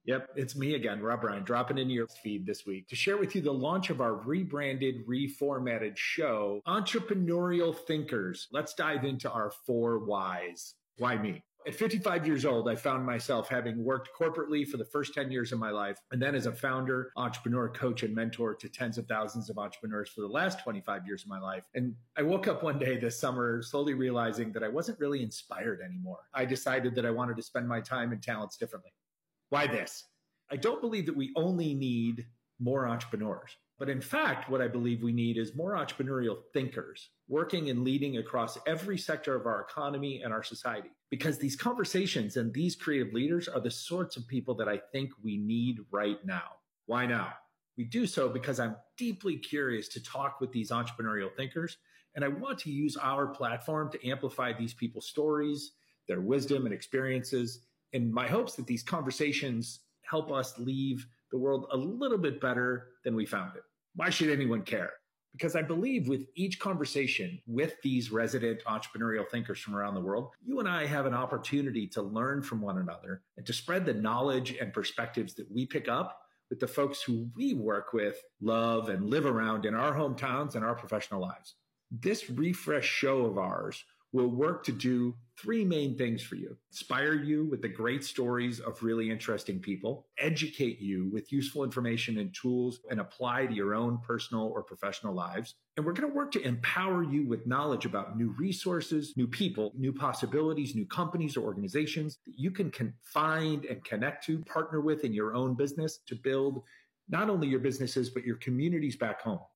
Yep, it's me again, Rob Ryan, dropping into your feed this week to share with you the launch of our rebranded, reformatted show, Entrepreneurial Thinkers. Let's dive into our 4 whys. Why me? At 55 years old, I found myself having worked corporately for the first 10 years of my life, and then as a founder, entrepreneur, coach, and mentor to tens of thousands of entrepreneurs for the last 25 years of my life. And I woke up one day this summer slowly realizing that I wasn't really inspired anymore. I decided that I wanted to spend my time and talents differently. Why this? I don't believe that we only need more entrepreneurs. But in fact, what I believe we need is more entrepreneurial thinkers working and leading across every sector of our economy and our society. Because these conversations and these creative leaders are the sorts of people that I think we need right now. Why now? We do so because I'm deeply curious to talk with these entrepreneurial thinkers, and I want to use our platform to amplify these people's stories, their wisdom and experiences, in my hopes that these conversations help us leave the world a little bit better than we found it. Why should anyone care? Because I believe with each conversation with these resident entrepreneurial thinkers from around the world, you and I have an opportunity to learn from one another and to spread the knowledge and perspectives that we pick up with the folks who we work with, love, and live around in our hometowns and our professional lives. This refresh show of ours will work to do 3 main things for you. Inspire you with the great stories of really interesting people, educate you with useful information and tools and apply to your own personal or professional lives. And we're going to work to empower you with knowledge about new resources, new people, new possibilities, new companies or organizations that you can find and connect to, partner with in your own business to build not only your businesses, but your communities back home.